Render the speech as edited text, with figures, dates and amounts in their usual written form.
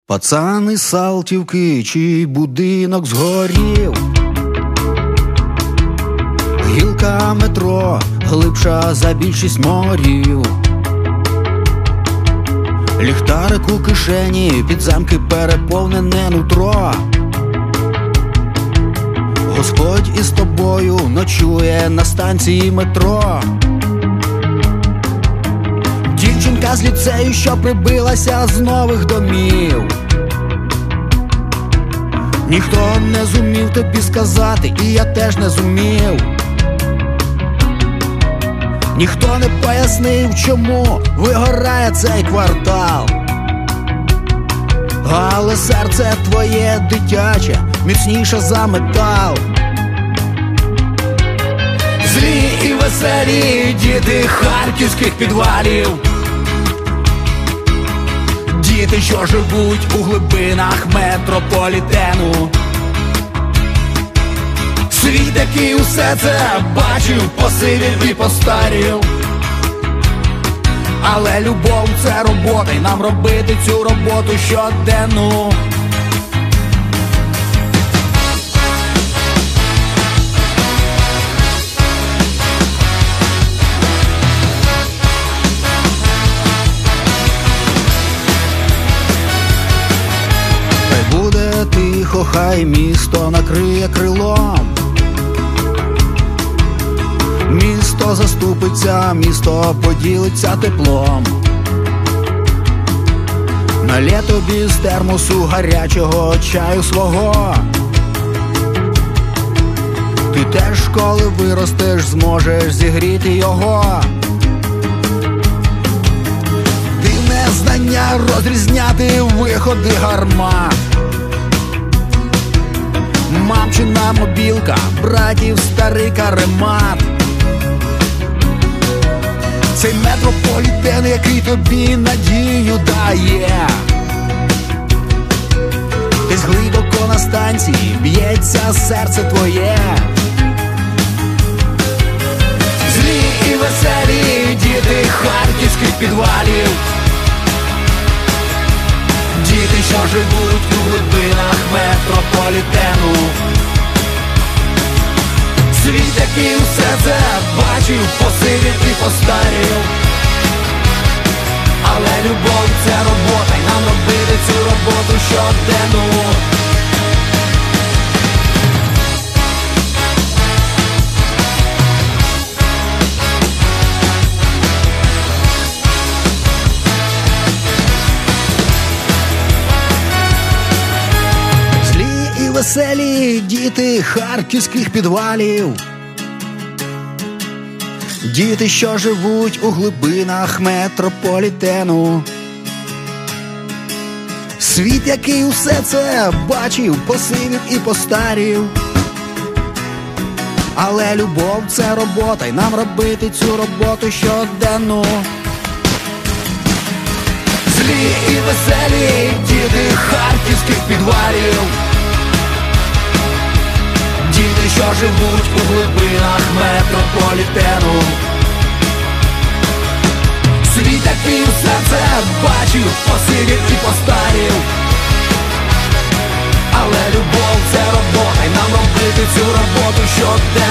Пацан із Салтівки, чий будинок згорів. Гілка метро глибша за більшість морів. Ліхтарик у кишені, підземки переповнене нутро. Господь із тобою ночує на станції метро. Дівчинка з ліцею, що прибилася з нових домів. Ніхто не зумів тобі сказати, і я теж не зумів. Ніхто не пояснив, чому вигорає цей квартал. Але серце твоє дитяче міцніше за метал. Злі і веселі діти харківських підвалів. Діти, що живуть у глибинах метрополітену. Світ, який усе це бачив, посивів і постарів. Але любов – це робота, і нам робити цю роботу щоденну. Хай буде тихо, хай місто накриє крилом. Місто заступиться, місто поділиться теплом. Налє тобі з термосу гарячого чаю свого. Ти теж, коли виростеш, зможеш зігріти його. Дивне знання розрізняти виходи гармат. Мамчина мобілка, братів старий каремат. Цей метрополітен, який тобі надію дає. Десь глибоко на станції б'ється серце твоє. Злі і веселі діти харківських підвалів. Діти, що живуть у глибинах метрополітену. Світ, який усе це бачив, посивів і постарів. Але любов – це робота, і нам робити цю роботу щоденну. Злі і веселі діти харківських підвалів. Діти, що живуть у глибинах метрополітену. Світ, який усе це бачив, посивів і постарів. Але любов – це робота, і нам робити цю роботу щоденну. Злі і веселі діти харківських підвалів. Діти, що живуть у глибинах метрополітену. Світ, який усе це бачив, посивів і постарів. Але любов – це робота, і нам робити цю роботу щоденно.